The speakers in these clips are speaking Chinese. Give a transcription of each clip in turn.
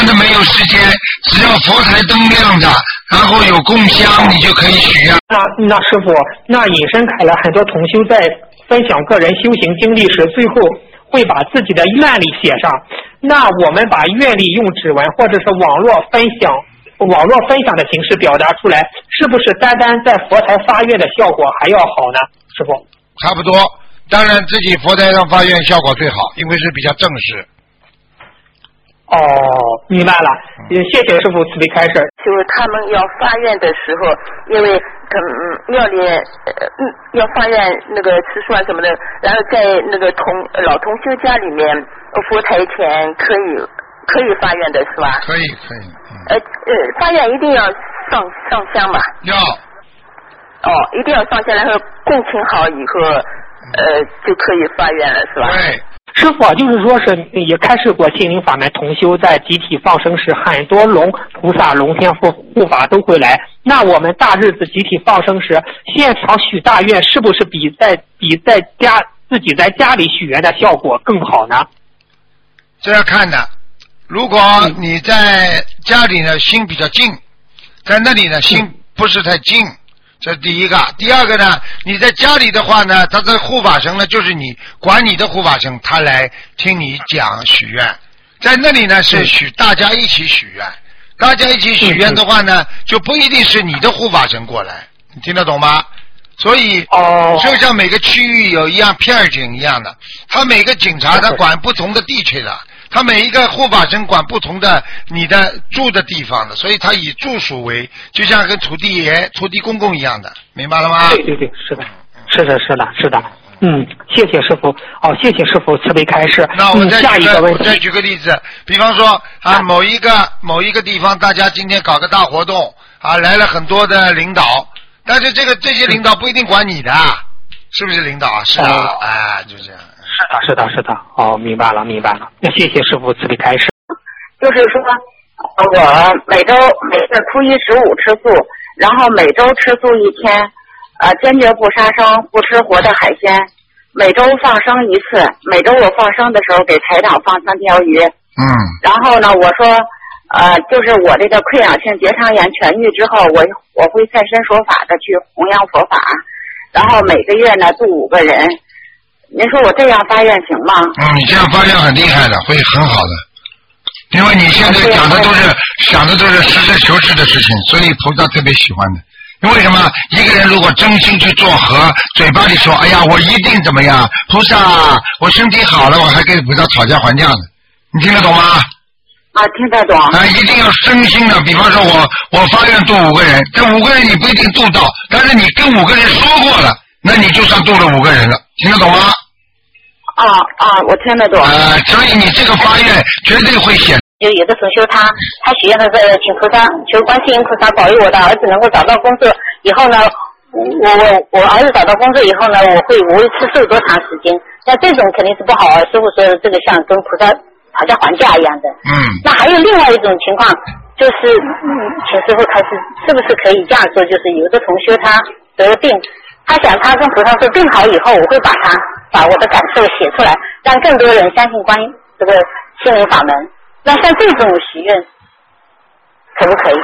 的没有时间，只要佛台灯亮着，然后有供香，你就可以许愿。 那师傅，那引申开了，很多同修在分享个人修行经历时，最后会把自己的愿力写上。那我们把愿力用指纹或者是网络分享的形式表达出来，是不是单单在佛台发愿的效果还要好呢？师傅， 差不多。当然，自己佛台上发愿效果最好，因为是比较正式。 哦，明白了。谢谢师傅慈悲开示。 就是他们要发愿的时候，因为庙里要发愿那个吃素啊什么的，然后在那个老同修家里面佛台前可以发愿的是吧？ 可以。 发愿一定要上香嘛？ 要。 一定要上香，然后供请好以后，就可以发愿了是吧？ 对。 师傅就是说是也开示过心灵法门同修在集体放生时，很多龙菩萨、龙天护法都会来。那我们大日子集体放生时，现场许大愿，是不是比自己在家里许愿的效果更好呢？ 这要看的。如果你在家里呢心比较静，在那里呢心不是太静。这是第一个。第二个呢，你在家里的话呢，他的护法神呢，就是你管你的护法神，他来听你讲许愿。在那里呢是大家一起许愿，大家一起许愿的话呢，就不一定是你的护法神过来，你听得懂吗？所以就像每个区域有一样片警一样的，他每个警察他管不同的地区的。他每一个护法神管不同的你的住的地方的，所以他以住属为，就像跟土地爷、土地公公一样的，明白了吗？ 对，是的。谢谢师傅。谢谢师傅慈悲开示。 那我再举个例子，比方说某一个地方，大家今天搞个大活动来了很多的领导，但是这些领导不一定管你的，是不是领导啊？是的，就这样。 是的。明白了。那谢谢师傅慈悲开示。 就是说，我每个初一15吃素，然后每周吃素1天，坚决不杀生，不吃活的海鲜。每周放生1次，每周我放生的时候给台长放3条鱼。然后呢，我说，就是我这个溃疡性结肠炎痊愈之后，我会现身说法的去弘扬佛法，然后每个月呢度5个人。您说我这样发愿行吗？ 你这样发愿很厉害的，会很好的，因为你现在想的都是实事求是的事情，所以菩萨特别喜欢的。因为什么？一个人如果真心去做和嘴巴里说，哎呀，我一定怎么样，菩萨，我身体好了，我还跟菩萨讨价还价呢，你听得懂吗？ 听得懂。 一定要真心的，比方说我发愿度5个人，这5个人你不一定度到，但是你跟5个人说过了，那你就算度了5个人了，听得懂吗？ 我听得懂。 所以你这个发愿绝对会显。 就有的同修他许愿的是请菩萨求观世音菩萨保佑我的儿子能够找到工作，以后呢，我儿子找到工作以后呢，我会无吃素多长时间？那这种肯定是不好啊。师傅说的这个像跟菩萨讨价还价一样的。那还有另外一种情况，就是请师傅开始是不是可以这样说，就是有的同修他得了病，他想他跟菩萨说病好以后，我会把我的感受写出来，让更多人相信关于这个心灵法门。那像这种许愿可不可以？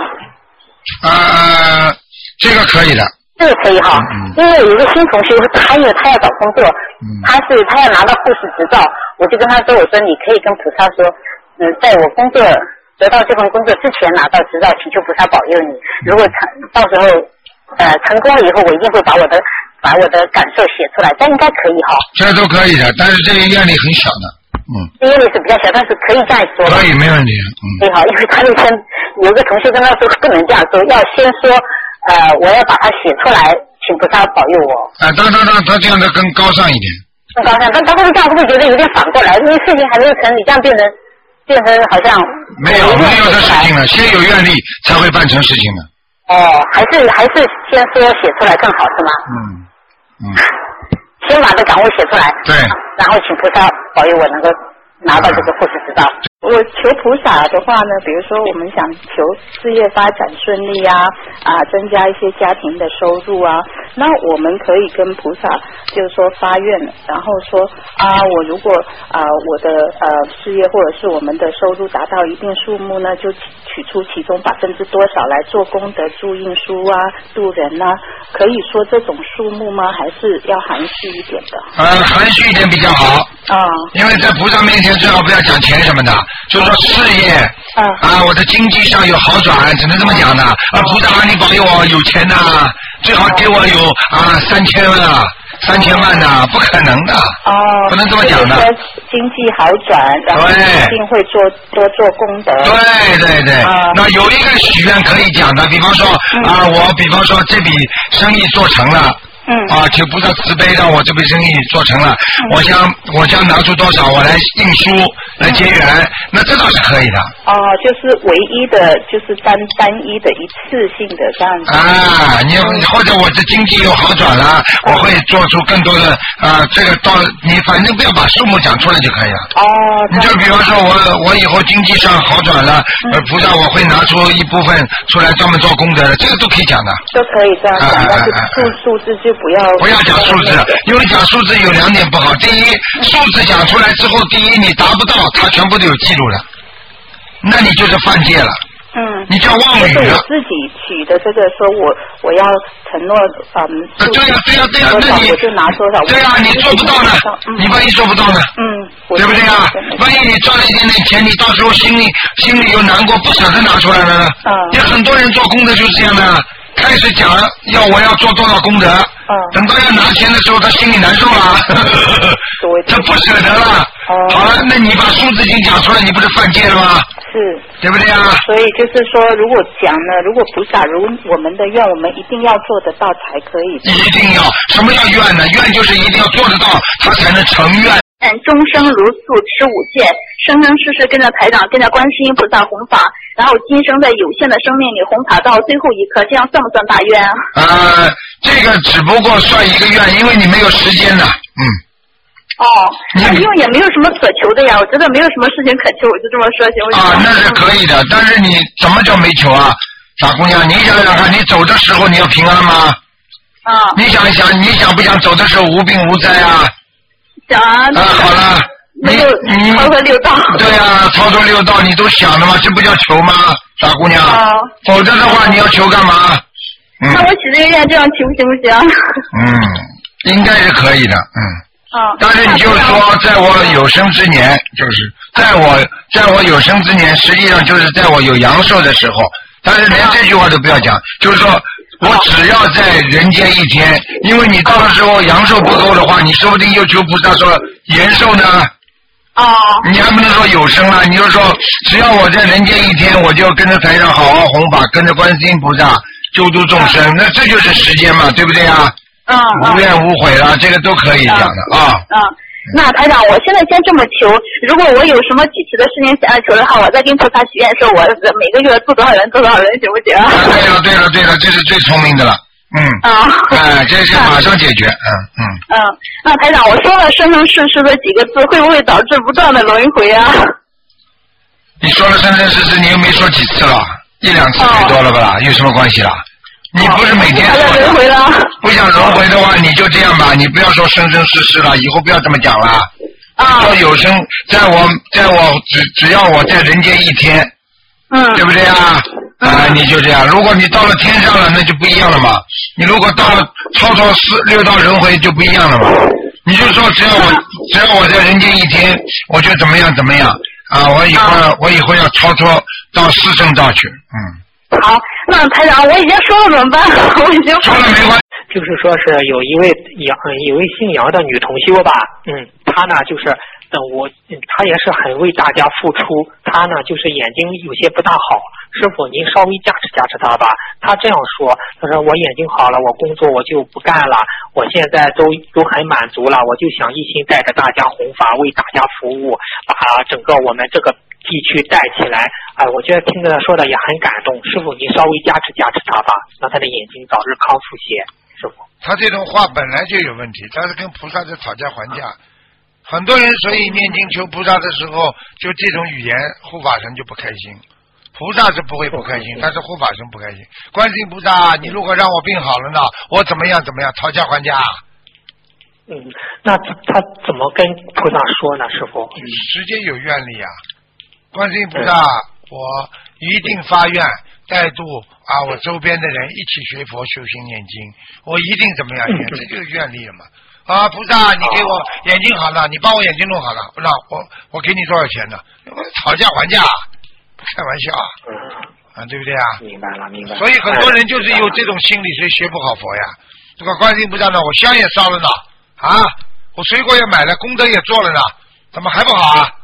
这个可以的。 这个可以哈。因为有一个新同学，他要找工作，他要拿到护士执照，我就跟他说，我说你可以跟菩萨说，在我工作得到这份工作之前拿到执照，请求菩萨保佑你。如果到时候成功了以后，我一定会把我的感受写出来，这应该可以哈。 这都可以的，但是这个愿力很小的。 愿力是比较小，但是可以这样说。 可以，没问题。 对好，因为他那天有个同学跟他说不能这样说，要先说我要把它写出来，请菩萨保佑我。 他这样的更高尚一点。 更高尚，但他会这样会不会觉得有点反过来？因为事情还没有成，你这样变成好像没有的事情了，先有愿力才会办成事情的。 还是先说写出来更好是吗？先把这岗位写出来， 对， 然后请菩萨保佑我能够拿到这个护士执照。 我求菩萨的话呢，比如说我们想求事业发展顺利啊，增加一些家庭的收入啊，那我们可以跟菩萨就是说发愿，然后说我如果我的事业或者是我们的收入达到一定数目呢，就取出其中多少来做功德、助印书啊、度人啊，可以说这种数目吗？还是要含蓄一点的？ 含蓄一点比较好。因为在菩萨面前最好不要讲钱什么的，就说事业我的经济上有好转，只能这么讲的。菩萨你保佑我有钱呐，最好给我有3000万3000万呐，不可能的。不能这么讲的。 就是说经济好转，然后一定会多做功德。 对。那有一个许愿可以讲的，比方说我这笔生意做成了。求菩萨慈悲让我这笔生意做成了，我将拿出多少我来印书来结缘，那这倒是可以的。 就是唯一的，就是单一的一次性的这样子。 你或者我的经济又好转了，我会做出更多的这个你反正不要把数目讲出来就可以了。你就比方说我以后经济上好转了，菩萨我会拿出一部分出来专门做功德的，这个都可以讲的。 都可以这样讲，但是数字就不要讲数字，因为讲数字有2点不好。第一，数字讲出来之后，第一你达不到，它全部都有记录了，那你就是犯戒了。你叫妄语了。 我自己取的这个说我要承诺对呀，那你我就拿多少。 对呀，你做不到呢，你万一做不到呢？对不对啊？万一你赚了一点点钱，你到时候心里又难过，不舍得拿出来了呢？有很多人做功德就是这样的。开始讲我要做多少功德，等到要拿钱的时候，他心里难受了，他不舍得了。好了，那你把数字已经讲出来，你不是犯戒了吗？ 是， 对不对啊？ 所以就是说，如果讲呢，如果菩萨如我们的愿，我们一定要做得到才可以。 一定要，什么叫愿呢？愿就是一定要做得到，他才能成愿。 终生如素持5戒，生生世世跟着台长，跟着观世音菩萨弘法，然后今生在有限的生命里弘法到最后一刻，这样算不算大愿啊？ 这个只不过算一个愿，因为你没有时间的。 因为也没有什么可求的呀，我觉得没有什么事情可求，我就这么说行不行？ 那是可以的，但是你怎么叫没求啊？傻姑娘，你想想看，你走的时候你要平安吗？你想一想，你想不想走的时候无病无灾啊？ 想好了， 你超脱6道。对呀，超脱6道你都想了吗？这不叫求吗？傻姑娘。否则的话你要求干嘛？ 那我许这个愿这样求行不行？ 应该是可以的。但是你就说在我有生之年，就是在我有生之年，实际上就是在我有阳寿的时候，但是连这句话都不要讲，就是说我只要在人间1天，因为你到的时候阳寿不够的话，你说不定又求菩萨说延寿呢。你还不能说有生了，你就说只要我在人间1天，我就跟着台上好好弘法，跟着观世音菩萨救度众生，那这就是时间嘛，对不对啊？无怨无悔了，这个都可以讲的那台长，我现在先这么求，如果我有什么具体的事情想要求的话，我再跟菩萨许愿，说我每个月做多少人，行不行？ 对了，这是最聪明的了。这是马上解决。 那台长，我说了生生世世的几个字，会不会导致不断的轮回啊？ 你说了生生世世，你又没说几次了，1、2次最多了吧啦？有什么关系啦？你不是每天说的？不想轮回的话，你就这样吧，你不要说生生世世了，以后不要这么讲了。说有生，在我只要我在人间1天，对不对啊？你就这样。如果你到了天上了，那就不一样了嘛。你如果到了超6道轮回就不一样了嘛。你就说只要我在人间1天，我就怎么样我以后要超脱到4圣道去。 好，那台长，我已经说了怎么办？我已经说了没关系。 就是说是有一位姓杨的女同修吧，她呢就是她也是很为大家付出，她呢就是眼睛有些不大好，师傅您稍微加持她吧。她这样说，她说我眼睛好了，我工作我就不干了，我现在都很满足了，我就想一心带着大家弘法，为大家服务，把整个我们这个地区带起来。我觉得听着说的也很感动，师傅您稍微加持他吧，让他的眼睛早日康复些。师傅， 他这种话本来就有问题，他是跟菩萨在讨价还价。 很多人所以念经求菩萨的时候，就这种语言，护法神就不开心。菩萨是不会不开心，但是护法神不开心。观世音菩萨，你如果让我病好了呢，我怎么样怎么样，讨价还价。 那他怎么跟菩萨说呢，师父？ 直接有愿力啊！观世音菩萨，我一定发愿带度我周边的人一起学佛修心念经，我一定怎么样，这就是愿力了嘛。菩萨，你给我眼睛好了，你帮我眼睛弄好了，让我给你多少钱呢？讨价还价，开玩笑对不对啊？ 明白了。 所以很多人就是有这种心理，所以学不好佛呀。这个观世音菩萨呢，我香也烧了呢，我水果也买了，功德也做了呢，怎么还不好啊？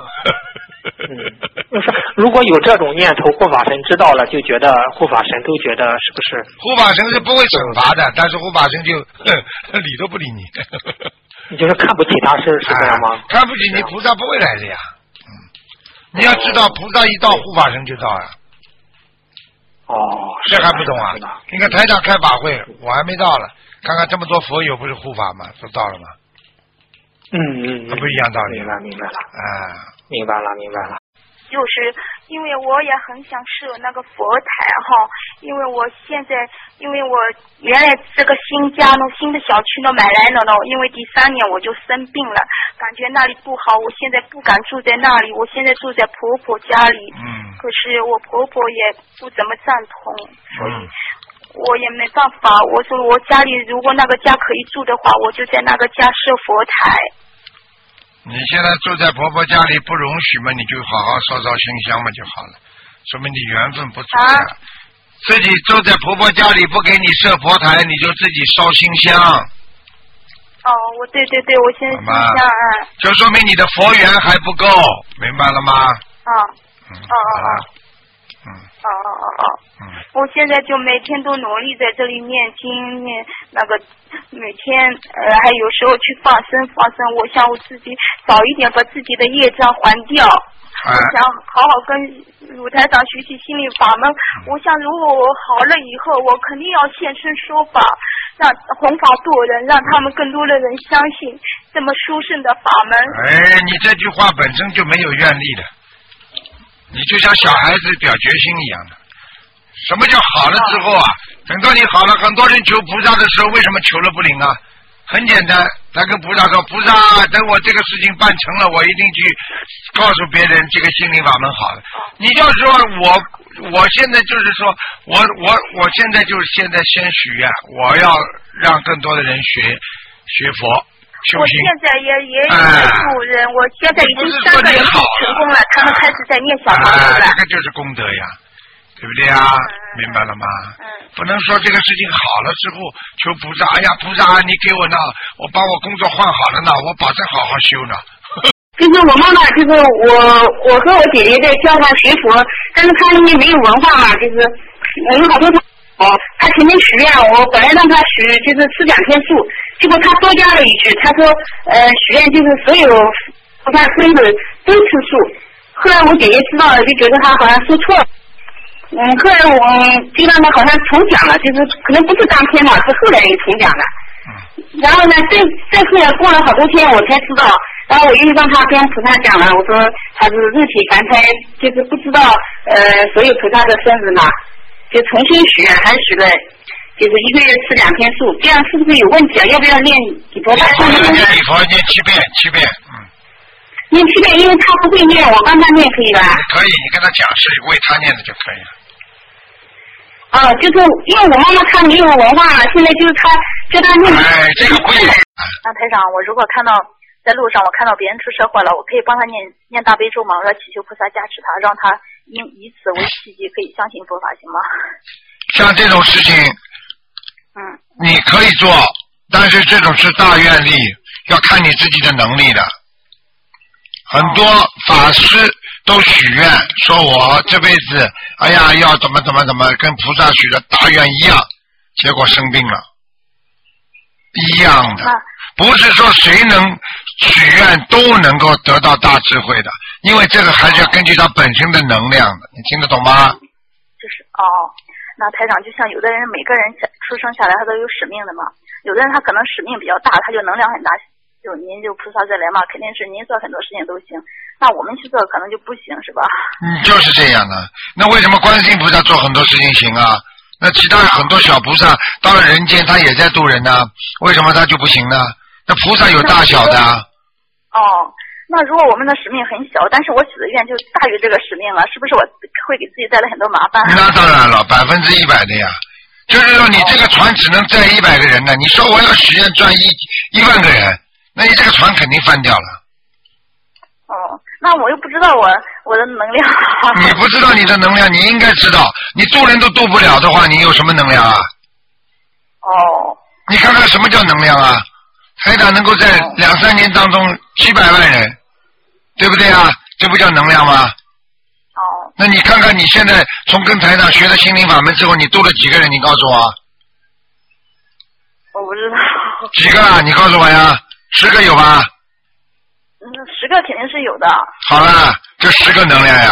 如果有这种念头，护法神知道了，就觉得护法神都觉得是不是？ 护法神是不会惩罚的，但是护法神就理都不理你。 你就是看不起他是这样吗？ 看不起你，菩萨不会来的呀。你要知道，菩萨一到，护法神就到呀。这还不懂啊？你看台长开法会，我还没到了，看看这么多佛友不是护法吗？都到了吗？不一样道理。 明白了。明白了。 就是因为我也很想设那个佛台因为我原来这个新家呢，新的小区呢买来了呢，因为第3年我就生病了，感觉那里不好，我现在不敢住在那里，我现在住在婆婆家里。可是我婆婆也不怎么赞同，所以我也没办法。我说我家里如果那个家可以住的话，我就在那个家设佛台。 你现在住在婆婆家里不容许嘛，你就好好烧烧心香嘛就好了，说明你缘分不足呀。自己住在婆婆家里不给你设佛台，你就自己烧心香。 对，我现在心香就说明你的佛缘还不够，明白了吗？ 我现在就每天都努力在这里念经，念那个每天还有时候去放生。我想我自己早一点把自己的业障还掉。我想好好跟鲁台长学习心灵法门。我想如果我好了以后，我肯定要现身说法，让弘法度人，让他们更多的人相信这么殊胜的法门。 你这句话本身就没有愿力的，你就像小孩子表决心一样的。什么叫好了之后等到你好了，很多人求菩萨的时候为什么求了不灵啊？很简单，他跟菩萨说，菩萨等我这个事情办成了，我一定去告诉别人这个心灵法门好了。你要说我现在就是说我现在就是现在先许愿，我要让更多的人学佛修行。 我现在也有助人，我现在已经3个人成功了，他们开始在念小房子了。 这个就是功德呀，对不对呀？明白了吗？不能说这个事情好了之后求菩萨，哎呀菩萨你给我呢，我把我工作换好了呢，我保证好好修呢。 就是我妈妈，就是我和我姐姐在教她学佛，但是她因为没有文化嘛，就是有好多她前面许愿，我本来让她许就是吃2天素，结果她多加了一句，她说许愿就是所有菩萨孙子都吃素。后来我姐姐知道了，就觉得她好像说错了。后来我就让他好像重讲了，就是可能不是当天嘛，是后来又重讲了。然后呢，再后来过了好多天，我才知道。然后我又让他跟菩萨讲了，我说他是肉体凡胎，就是不知道所有菩萨的孙子嘛，就重新许愿，还许了，就是1个月吃2天素，这样是不是有问题啊？要不要念礼佛？ 念礼佛念7遍。 念7遍，因为他不会念，我帮他念可以吧？ 可以，你跟他讲是为他念的就可以了。 就是因为我妈妈她没有文化，现在就是她叫她念。 这个不一样。 台长，我如果看到在路上我看到别人出车祸了，我可以帮他念大悲咒吗？我要祈求菩萨加持他，让他以此为契机可以相信佛法，行吗？ 像这种事情，你可以做，但是这种是大愿力，要看你自己的能力的。很多法师都许愿说我这辈子要怎么跟菩萨许的大愿一样，结果生病了，一样的。不是说谁能许愿都能够得到大智慧的，因为这个还是要根据他本身的能量的，你听得懂吗？ 就是那台长就像有的人每个人出生下来他都有使命的嘛，有的人他可能使命比较大，他就能量很大， 就您就菩萨再来嘛，肯定是您做很多事情都行，那我们去做可能就不行，是吧？ 就是这样的。那为什么观世音菩萨做很多事情行啊？那其他很多小菩萨到了人间，他也在度人呢，为什么他就不行呢？那菩萨有大小的。 哦，那如果我们的使命很小，但是我许的愿就大于这个使命了，是不是我会给自己带来很多麻烦？ 那当然了，100%的呀。就是说你这个船只能载100个人呢，你说我要许愿赚1万个人，那你这个船肯定翻掉了。 哦，那我又不知道我的能量。 你不知道你的能量，你应该知道，你渡人都渡不了的话，你有什么能量啊？ 哦。 你看看什么叫能量啊？台长能够在2-3年当中700万人，对不对啊？这不叫能量吗？ 哦。 那你看看你现在从跟台长学了心灵法门之后，你渡了几个人？你告诉我。 我不知道。 几个啊？你告诉我呀？10个有吧 ？10个肯定是有的。 好了，这10个能量呀。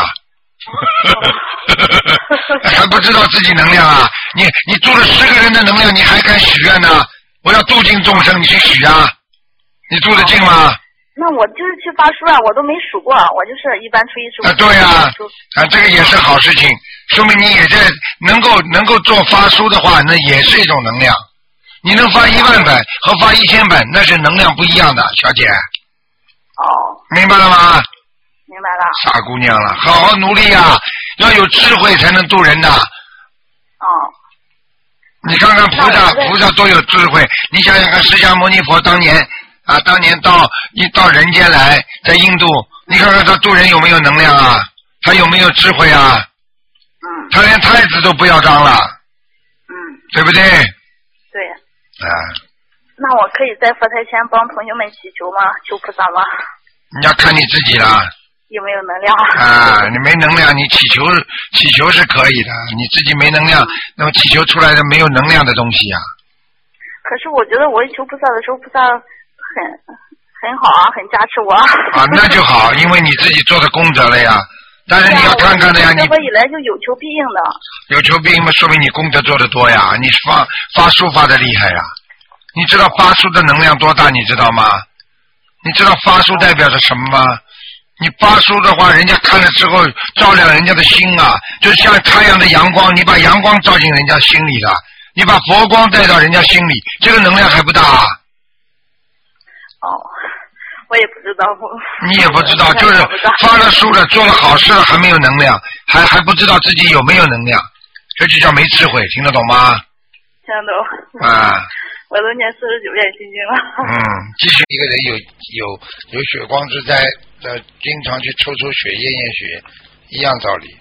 还不知道自己能量啊？你渡了10个人的能量，你还敢许愿呢？我要度尽众生，你去许啊？你度得尽吗？ 那我就是去发书啊，我都没数过，我就是一般初一十五。 对呀，这个也是好事情，说明你也在能够做发书的话，那也是一种能量。你能发1万本和发1000本，那是能量不一样的，小姐。 哦。 明白了吗？ 明白了。 傻姑娘了，好好努力啊，要有智慧才能度人的。 哦。 你看看菩萨多有智慧，你想想看，释迦牟尼佛当年到人间来，在印度，你看看他度人有没有能量啊？他有没有智慧啊？他连太子都不要当了。对不对？ 对。 啊。 那我可以在佛台前帮同学们祈求吗？求菩萨吗？ 你要看你自己了。 有没有能量？ 啊，你没能量，你祈求是可以的，你自己没能量，那么祈求出来的没有能量的东西啊。 可是我觉得我一求菩萨的时候，菩萨很好啊，很加持我。 啊，那就好，因为你自己做的功德了呀。但是你要看看的呀， 你。我以来就有求必应的。 有求必应嘛，说明你功德做得多呀，你发书发的厉害呀。你知道发书的能量多大，你知道吗？你知道发书代表着什么吗？你发书的话，人家看了之后照亮人家的心啊，就像太阳的阳光，你把阳光照进人家心里了，你把佛光带到人家心里，这个能量还不大啊？ 哦，我也不知道。 你也不知道，就是发了书了，做了好事了，还没有能量，还不知道自己有没有能量，这就叫没智慧，听得懂吗？ 听得懂。 啊。 我都念49遍心经了。 继续一个人有血光之灾，经常去抽血验血，一样道理。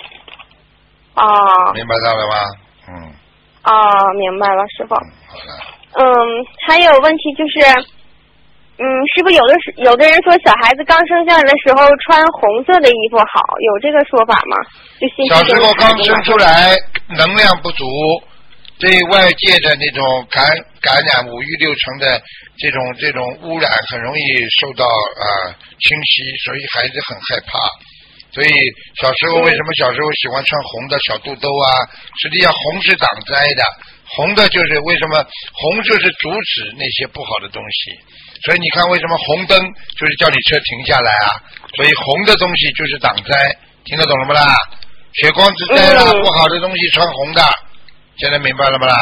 哦。 明白到了吗？ 明白了，师傅。 好的。 还有问题就是，师傅有的人说小孩子刚生下来的时候穿红色的衣服好，有这个说法吗？就小时候刚生出来能量不足。对外界的那种感染5欲6尘的这种污染，很容易受到侵袭，所以孩子很害怕。所以小时候为什么小时候喜欢穿红的小肚兜啊？实际上红是挡灾的，红的就是为什么红就是阻止那些不好的东西。所以你看为什么红灯就是叫你车停下来啊？所以红的东西就是挡灾，听得懂了不啦？血光之灾啦，不好的东西穿红的。现在明白了不啦？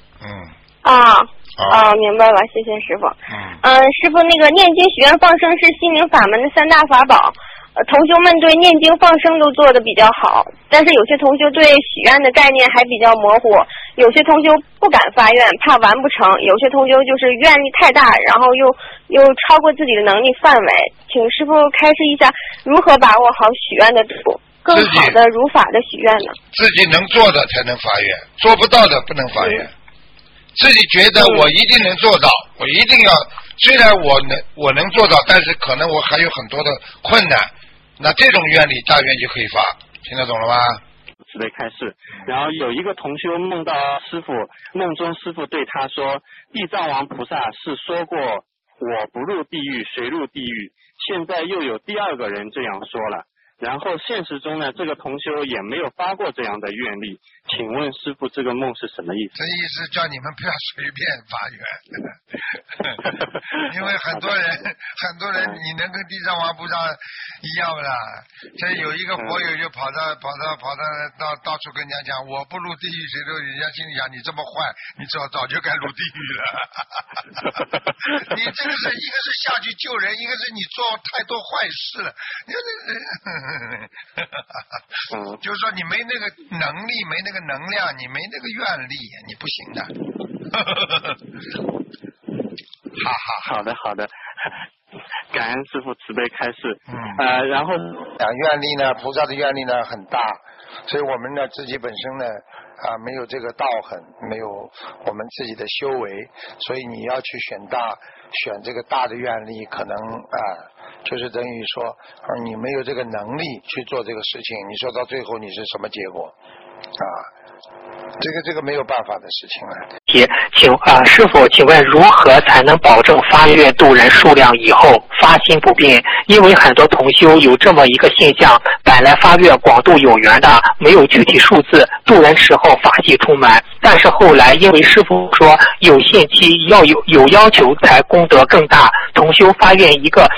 明白了，谢谢师傅。师傅，那个念经许愿放生是心灵法门的3大法宝，同修们对念经放生都做得比较好，但是有些同修对许愿的概念还比较模糊，有些同修不敢发愿，怕完不成，有些同修就是愿力太大，然后又超过自己的能力范围，请师傅开示一下如何把握好许愿的度，更好的如法的许愿呢？ 自己能做的才能发愿，做不到的不能发愿。自己觉得我一定能做到，我一定要，虽然我能做到，但是可能我还有很多的困难，那这种愿力大愿就可以发，听得懂了吗？ 慈悲开示。然后有一个同修梦到师父，梦中师父对他说，地藏王菩萨是说过我不入地狱谁入地狱，现在又有第2个人这样说了。然后现实中呢，这个同修也没有发过这样的愿力， 请问师父，这个梦是什么意思？ 这意思叫你们不要随便发愿，因为很多人，你能跟地藏王菩萨一样不啦？这有一个佛友就跑到处跟人家讲，我不入地狱谁都，人家心里想你这么坏，你早就该入地狱了。你这个是一个是下去救人，一个是你做太多坏事了。就是说你没那个能力，没那个能量，你没那个愿力，你不行的。 好的，感恩师父慈悲开示。然后愿力呢，菩萨的愿力呢很大，所以我们呢自己本身呢没有这个道行，没有我们自己的修为，所以你要去选这个大的愿力，可能就是等于说你没有这个能力去做这个事情，你说到最后你是什么结果这个没有办法的事情了。 师父，请问如何才能保证发愿度人数量以后发心不变？因为很多同修有这么一个现象，本来发愿广度有缘的，没有具体数字，度人时候法喜充满，但是后来因为师父说有限期要有要求才功德更大，同修发愿一个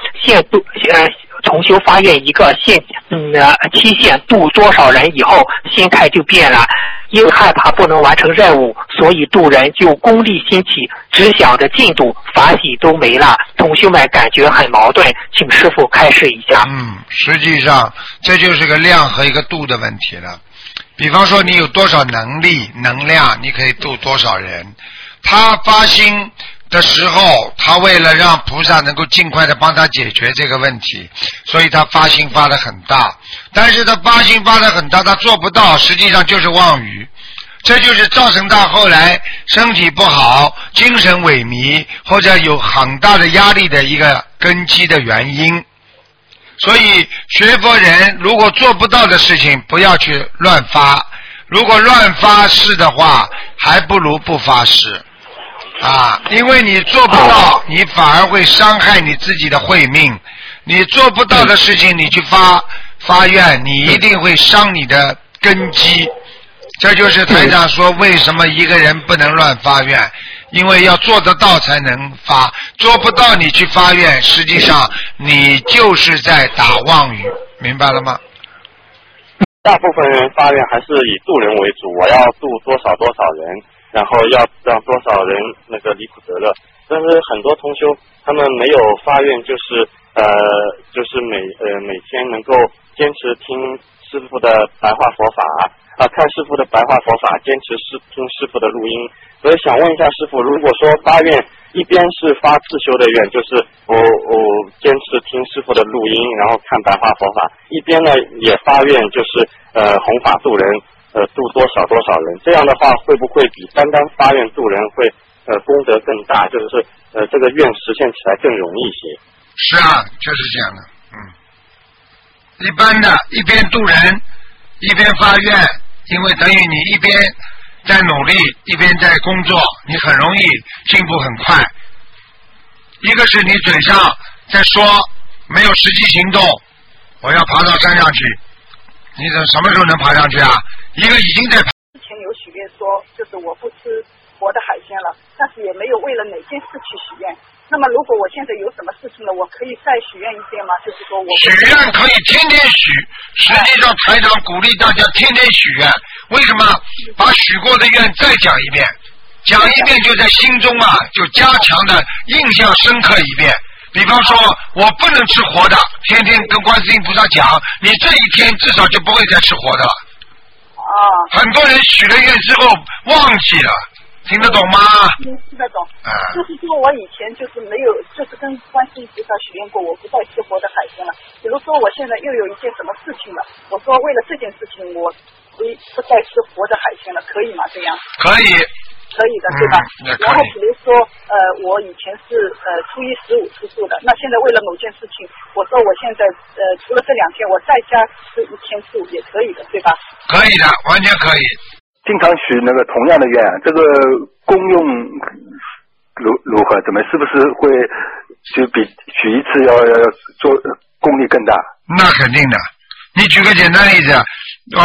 期限度多少人以后，心态就变了。因为害怕不能完成任务，所以度人就功利心起，只想着进度，法喜都没了。同学们感觉很矛盾，请师父开示一下。 实际上这就是个量和一个度的问题了。比方说你有多少能力能量，你可以度多少人。他发心的时候，他为了让菩萨能够尽快的帮他解决这个问题，所以他发心发得很大，但是他发心发得很大，他做不到，实际上就是妄语，这就是造成他后来身体不好，精神萎靡，或者有很大的压力的一个根基的原因。所以学佛人如果做不到的事情，不要去乱发，如果乱发誓的话，还不如不发誓因为你做不到，你反而会伤害你自己的慧命。你做不到的事情，你去发愿，你一定会伤你的根基。这就是台长说为什么一个人不能乱发愿，因为要做得到才能发，做不到你去发愿，实际上你就是在打妄语，明白了吗？ 大部分人发愿还是以度人为主，我要度多少人，然后要让多少人那个离苦得乐。但是很多同修他们没有发愿，就是每天能够坚持听师父的白话佛法看师父的白话佛法，坚持听师父的录音。所以想问一下师父，如果说发愿一边是发自修的愿，就是我坚持听师父的录音，然后看白话佛法，一边呢也发愿就是弘法度人，度多少人，这样的话会不会比单单发愿度人会功德更大，就是这个愿实现起来更容易一些？ 是啊，就是这样的。一般的一边度人一边发愿，因为等于你一边在努力一边在工作，你很容易进步很快。一个是你嘴上在说，没有实际行动，我要爬到山上去，你什么时候能爬上去啊？一个已经在爬。 之前有许愿说就是我不吃活的海鲜了，但是也没有为了哪件事去许愿。那么如果我现在有什么事情了，我可以再许愿一遍吗？就是说我许愿可以天天许，实际上台长鼓励大家天天许愿。为什么？把许过的愿再讲一遍，讲一遍就在心中就加强的印象深刻一遍。比方说我不能吃活的，天天跟观世音菩萨讲，你这一天至少就不会再吃活的了。很多人许了愿之后忘记了，听得懂吗？ 听得懂。就是说我以前就是没有，就是跟观世音菩萨许愿过，我不再吃活的海鲜了。比如说我现在又有一件什么事情了，我说为了这件事情我不再吃活的海鲜了，可以吗？这样可以的，对吧？然后比如说我以前是初一15吃素的，那现在为了某件事情，我说我现在除了这2天我再加吃1天素也可以的，对吧？ 可以的，完全可以。 经常许那个同样的愿，这个功用如何？怎么是不是会就比许一次要做功力更大？ 那肯定的。你举个简单例子，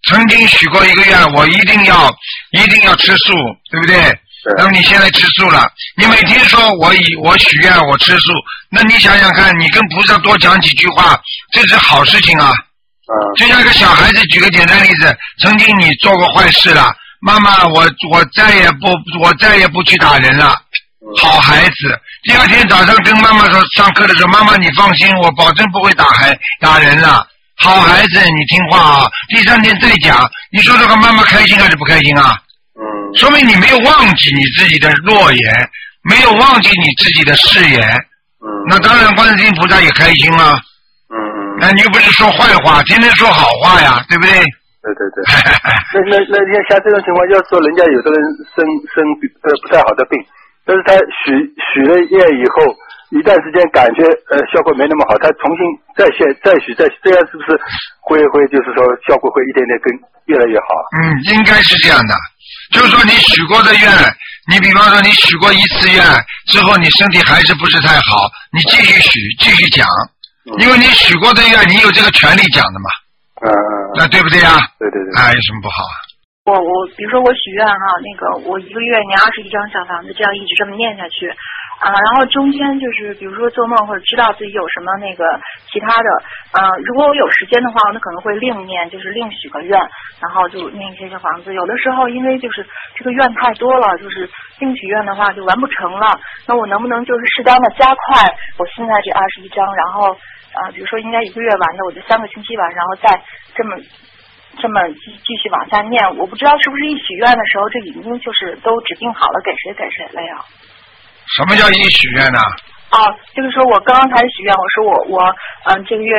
曾经许过一个愿，我一定要吃素，对不对？那么你现在吃素了，你每天说我许愿我吃素，那你想想看，你跟菩萨多讲几句话，这是好事情啊。就像一个小孩子，举个简单例子，曾经你做过坏事了，妈妈，我再也不去打人了，好孩子。第二天早上跟妈妈说，上课的时候，妈妈你放心，我保证不会打人了，好孩子，你听话啊。第三天再讲，你说这个妈妈开心还是不开心啊？说明你没有忘记你自己的诺言，没有忘记你自己的誓言。那当然观世音菩萨也开心啊。那你又不是说坏话，天天说好话呀，对不对？ 对。那像这种情况，要说人家有的人生不太好的病，但是他许了愿以后，一段时间感觉效果没那么好，他重新再许，这样是不是会就是说效果会一点点更越来越好？ 应该是这样的。就是说你许过的愿，你比方说你许过一次愿之后，你身体还是不是太好，你继续许，继续讲，因为你许过的愿，你有这个权利讲的嘛。那对不对呀？对。有什么不好啊？ 我比如说我许愿哈，那个我一个月念21张小房子，这样一直这么念下去然后中间就是比如说做梦或者知道自己有什么那个其他的如果我有时间的话，那可能会另念，就是另许个愿，然后就念一些小房子。有的时候因为就是这个愿太多了，就是另许愿的话就完不成了，那我能不能就是适当的加快我现在这21张，然后比如说应该1个月完的，我就3个星期完，然后再这么继续往下念。我不知道是不是一许愿的时候，这已经就是都指定好了给谁了呀？ 什么叫一许愿呢？ 就是说我刚刚开始许愿，我说我这个月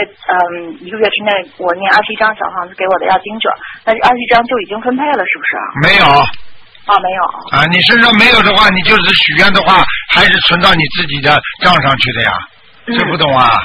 1个月之内我念21张小房子给我的要经者，那这21张就已经分配了，是不是啊？ 没有。 没有。 你身上没有的话，你就是许愿的话，还是存到你自己的账上去的呀？这不懂啊？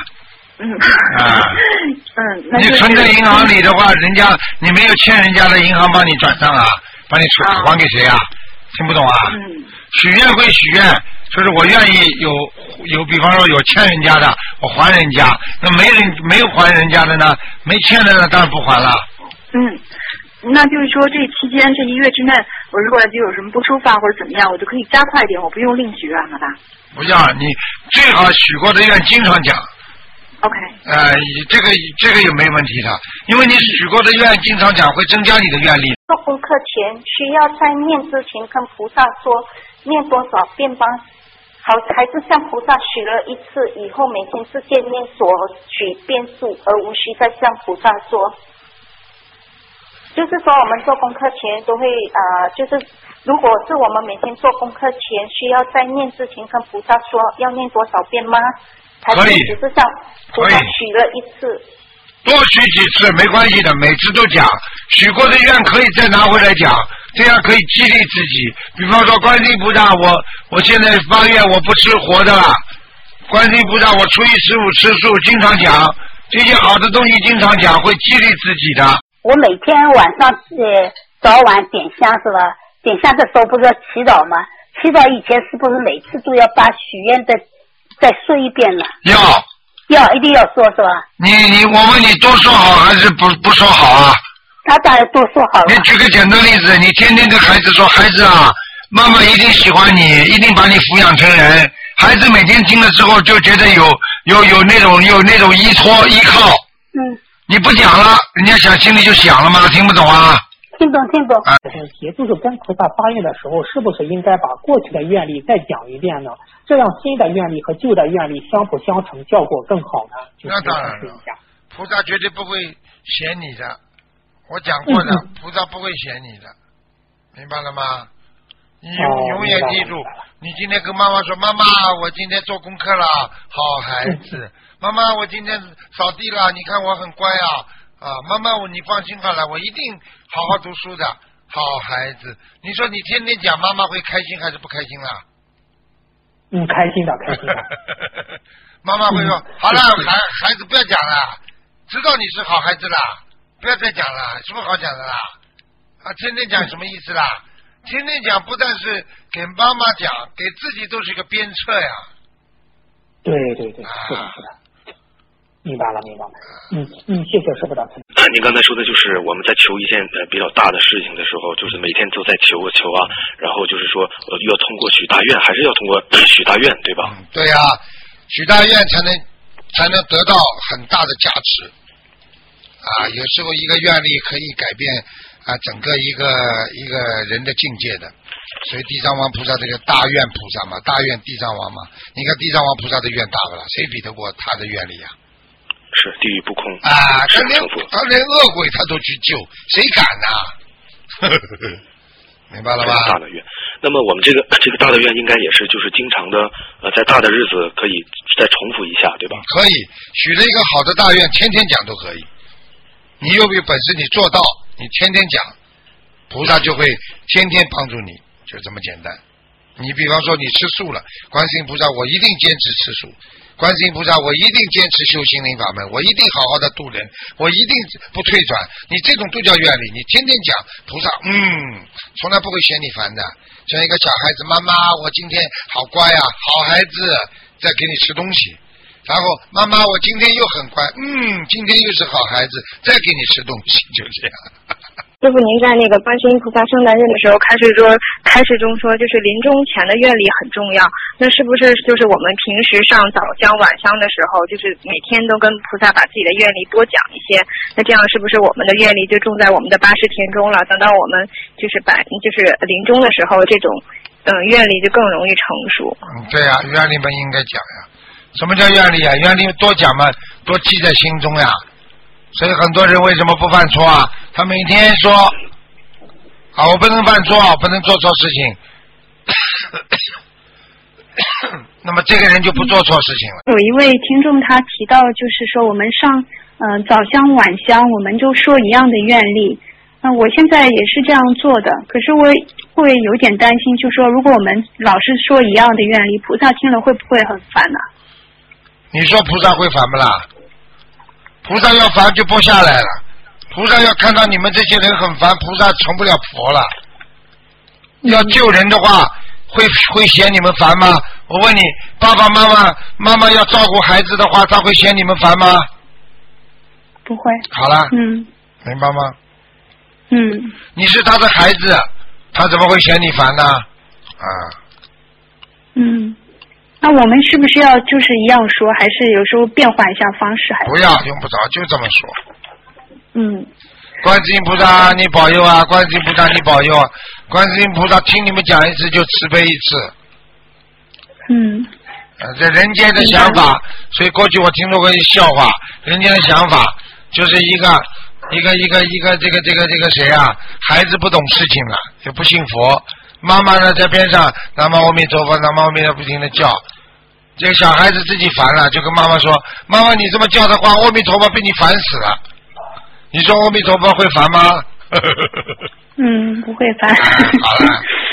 你存在银行里的话，人家你没有欠人家的，银行帮你转账啊，帮你还给谁啊？听不懂啊？许愿归许愿，就是我愿意有，比方说有欠人家的，我还人家；那没有还人家的呢，没欠的呢，当然不还了。 那就是说这期间这1月之内，我如果就有什么不舒服或者怎么样，我就可以加快点，我不用另许愿了吧？ 不要，你最好许过的愿经常讲。 OK。 这个也没问题的，因为你许过的愿经常讲，会增加你的愿力。 做功课前需要在念之前跟菩萨说念多少遍吗？还是向菩萨许了一次以后，每天直接念所许遍数，而无需再向菩萨说？就是说我们做功课前都会就是如果是我们每天做功课前需要在念之前跟菩萨说要念多少遍吗？还是只是向菩萨许了一次？ 多许几次没关系的，每次都讲，许过的愿可以再拿回来讲，这样可以激励自己。比方说观世音菩萨，我现在发愿我不吃活的了，观世音菩萨我初一十五吃素，经常讲这些好的东西，经常讲会激励自己的。 我每天晚上早晚点香是吧？点香的时候不是要祈祷吗？祈祷以前是不是每次都要把许愿的再说一遍呢？要一定要说是吧？ 我问你多说好还是不说好啊？ 他当然多说好了。 你举个简单例子，你天天跟孩子说，孩子啊，妈妈一定喜欢你，一定把你抚养成人。孩子每天听了之后就觉得有那种依靠。你不讲了，人家心里就想了吗？听不懂啊？ 听懂。 也就是跟菩萨发愿的时候，是不是应该把过去的愿力再讲一遍呢？这样新的愿力和旧的愿力相辅相成，效果更好呢？ 那当然了，菩萨绝对不会嫌你的。我讲过的，菩萨不会嫌你的，明白了吗？你永远记住，你今天跟妈妈说，妈妈，我今天做功课了，好孩子。妈妈，我今天扫地了，你看我很乖妈妈，你放心好了，我一定好好读书的，好孩子。你说你天天讲，妈妈会开心还是不开心啦？ 开心的。 妈妈会说，好了，孩子不要讲了，知道你是好孩子啦，不要再讲了，什么好讲的啦？天天讲什么意思啦？天天讲不但是给妈妈讲，给自己都是一个鞭策呀。 对，是的。 明白了。谢谢师傅的。 您刚才说的就是我们在求一件比较大的事情的时候，就是每天都在求啊，然后就是说要通过许大愿，还是要通过许大愿，对吧？ 对呀，许大愿才能得到很大的加持啊！有时候一个愿力可以改变整个一个人的境界的。所以地藏王菩萨这个大愿菩萨嘛，大愿地藏王嘛，你看地藏王菩萨的愿大不啦？谁比得过他的愿力啊？ 是地狱不空啊！他连恶鬼他都去救，谁敢呐？明白了吧？ 大的愿。那么我们这个大的愿应该也是就是经常的在大的日子可以再重复一下，对吧？ 可以，许了一个好的大愿，天天讲都可以。你有没有本事？你做到，你天天讲，菩萨就会天天帮助你。就这么简单。你比方说你吃素了，观世音菩萨我一定坚持吃素，观世音菩萨我一定坚持修心灵法门，我一定好好的度人，我一定不退转。你这种都叫愿力，你天天讲菩萨从来不会嫌你烦的。像一个小孩子，妈妈我今天好乖啊，好孩子，在给你吃东西，然后妈妈我今天又很乖，今天又是好孩子，再给你吃东西，就这样。 师傅，您在那个观世音菩萨圣诞日的时候开示中说，就是临终前的愿力很重要。那是不是就是我们平时上早香晚香的时候，就是每天都跟菩萨把自己的愿力多讲一些？那这样是不是我们的愿力就种在我们的80田中了？等到我们就是临终的时候，这种愿力就更容易成熟。 对呀，愿力们应该讲呀。什么叫愿力啊？愿力多讲嘛，多记在心中呀。所以很多人为什么不犯错啊？他每天说我不能犯错，不能做错事情，那么这个人就不做错事情了。 有一位听众他提到，就是说我们上早香晚香，我们就说一样的愿力。我现在也是这样做的，可是我会有点担心，就说如果我们老是说一样的愿力，菩萨听了会不会很烦呢？ 你说菩萨会烦不啦？菩萨要烦就不下来了，菩萨要看到你们这些人很烦，菩萨成不了佛了。要救人的话，会嫌你们烦吗？我问你，爸爸妈妈要照顾孩子的话，他会嫌你们烦吗？ 不会。 好了，明白吗？你是他的孩子，他怎么会嫌你烦呢？ 那我们是不是要就是一样说，还是有时候变换一下方式？还是不要，用不着，就这么说。观世音菩萨你保佑啊！观世音菩萨你保佑啊！观世音菩萨听你们讲一次就慈悲一次。这人间的想法，所以过去我听说过一笑话，人间的想法就是一个这个谁啊，孩子不懂事情了，就不信佛。妈妈呢在边上，南无阿弥陀佛，南无阿弥陀佛不停地叫，这个小孩子自己烦了，就跟妈妈说：“妈妈，你这么叫的话，阿弥陀佛被你烦死了。”你说阿弥陀佛会烦吗？ 不会烦。 好了。